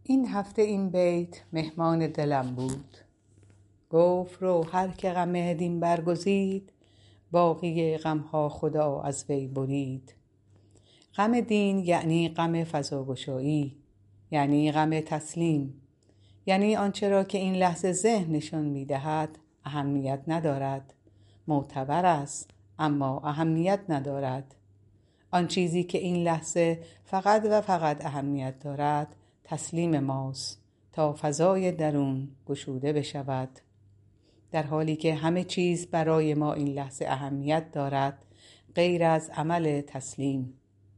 این هفته این بیت مهمان دلم بود. گفت رو هر که غم دین برگزید، باقی غمها خدا از وی برید. غم دین یعنی غم فضاگشایی، یعنی غم تسلیم، یعنی آنچه را که این لحظه ذهن نشان می‌دهد اهمیت ندارد، معتبر است اما اهمیت ندارد. آن چیزی که این لحظه فقط و فقط اهمیت دارد تسلیم ماست تا فضای درون گشوده بشود، در حالی که همه چیز برای ما این لحظه اهمیت دارد غیر از عمل تسلیم.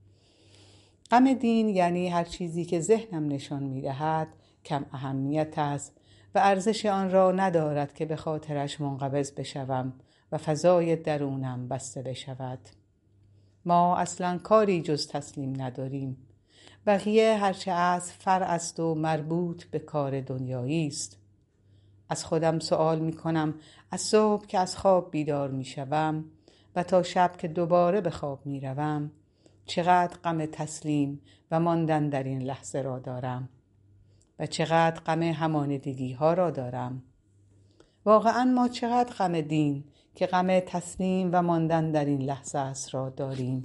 غم دین یعنی هر چیزی که ذهنم نشان می‌دهد کم اهمیت است و ارزش آن را ندارد که به خاطرش منقبض بشوم و فضای درونم بسته بشود. ما اصلا کاری جز تسلیم نداریم. بقیه هرچه از فرع است و مربوط به کار دنیایی است. از خودم سوال می کنم از صبح که از خواب بیدار می شوم و تا شب که دوباره به خواب می روم چقدر غم تسلیم و ماندن در این لحظه را دارم و چقدر غم همانندگی ها را دارم. واقعا ما چقدر غم دین که غم تسلیم و ماندن در این لحظه است را داریم.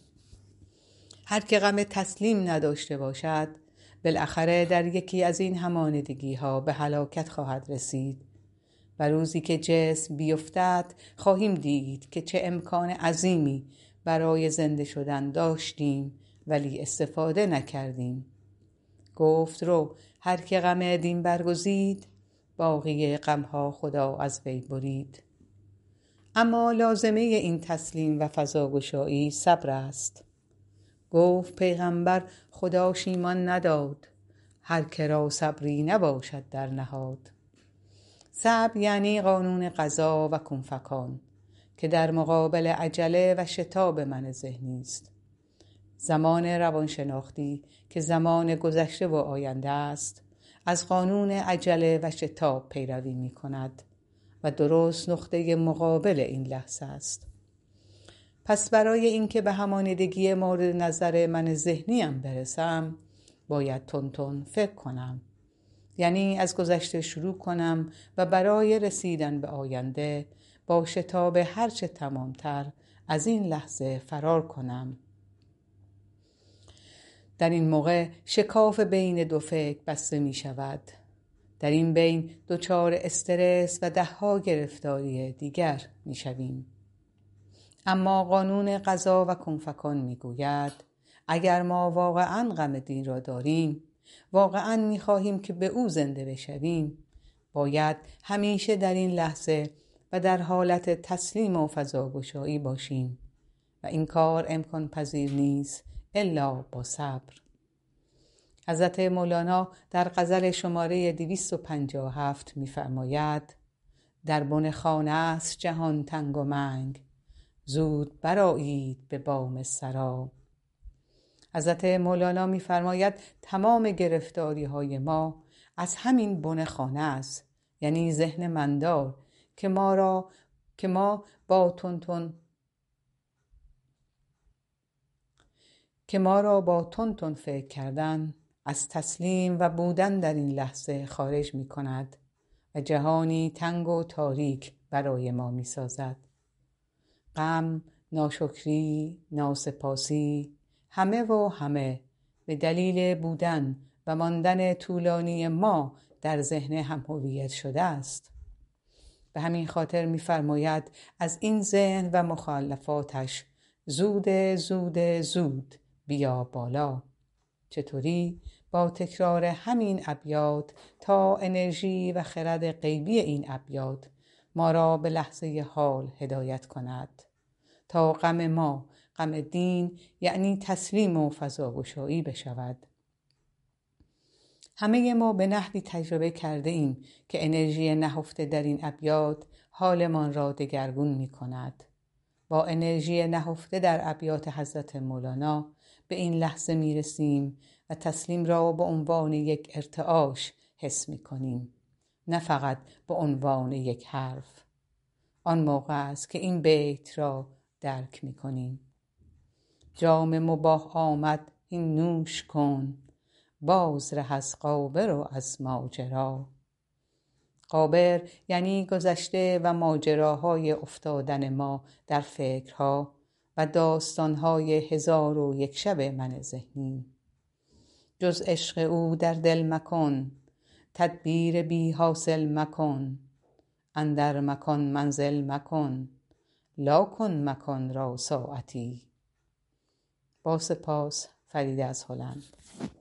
هر که غم تسلیم نداشته باشد بالاخره در یکی از این همانندگی ها به هلاکت خواهد رسید و روزی که جسم بیفتد خواهیم دید که چه امکان عظیمی برای زنده شدن داشتیم ولی استفاده نکردیم. گفت رو هر که غم دین برگزید، باقی غمها خدا از وی برید. اما لازمه این تسلیم و فضاگشایی صبر است. گفت پیغمبر خداش ایمان نداد، هر که را صبری نباشد در نهاد. صبر یعنی قانون قضا و کن فکان که در مقابل عجله و شتاب من ذهنی است. زمان روانشناختی که زمان گذشته و آینده است از قانون عجله و شتاب پیروی می کند و درست نقطه مقابل این لحظه است. پس برای اینکه به همانندگی مورد نظر من ذهنیم برسم باید تون فکر کنم، یعنی از گذشته شروع کنم و برای رسیدن به آینده با شتاب هرچه تمامتر از این لحظه فرار کنم. در این موقع شکاف بین دو فکر بسته می شود. در این بین دچار استرس و ده‌ها گرفتاری دیگر می شویم. اما قانون قضا و کن فکان می گوید اگر ما واقعا غم دین را داریم، واقعا می خواهیم که به او زنده بشویم، باید همیشه در این لحظه و در حالت تسلیم و فضاگشایی باشیم و این کار امکان پذیر نیست الا با صبر. حضرت مولانا در غزل شماره 257 می فرماید در بن خانه است جهان تنگ و منگ، زود برآیید به بام سرا. حضرت مولانا می فرماید تمام گرفتاری های ما از همین بن خانه است، یعنی ذهن مندار که ما را با تون فکر کردن از تسلیم و بودن در این لحظه خارج می کند و جهانی تنگ و تاریک برای ما می سازد. غم، ناشکری، ناسپاسی، همه به دلیل بودن و ماندن طولانی ما در ذهن هم هویت شده است. به همین خاطر می‌فرماید از این ذهن و مخالفاتش زود بیا بالا. چطوری؟ با تکرار همین ابیات تا انرژی و خرد غیبی این ابیات ما را به لحظه حال هدایت کند تا غم ما، غم دین یعنی تسلیم و فضاگشایی بشود. همه ما به نحوی تجربه کرده ایم که انرژی نهفته در این ابیات حالمان را دگرگون می کند. با انرژی نهفته در ابیات حضرت مولانا به این لحظه می رسیم و تسلیم را به عنوان یک ارتعاش حس می کنیم، نه فقط به عنوان یک حرف. آن موقع است که این بیت را درک می کنیم. جام مباح آمد این نوش کن، باز ره از غابر و از ماجرا. غابر یعنی گذشته و ماجراهای افتادن ما در فکرها و داستانهای 1001 شب من ذهنی. جز عشق او در دل مکن، تدبیر بی حاصل مکن. اندر مکان منزل مکن، لا کن مکان را ساعتی. با سپاس، فرید از هلند.